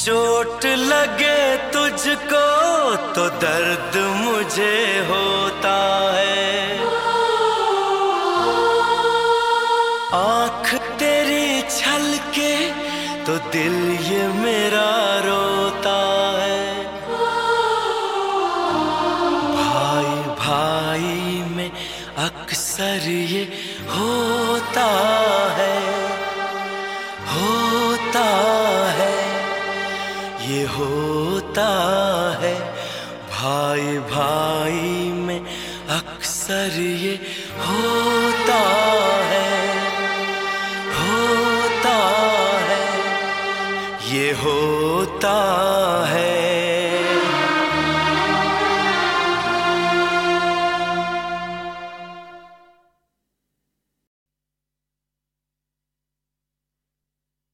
चोट लगे तुझको तो दर्द मुझे होता है। आँख तेरी छलके तो दिल ये मेरा रोता है। भाई भाई में अक्सर ये होता है, होता है, ये होता है। भाई भाई में अक्सर ये होता है, होता है, ये होता है।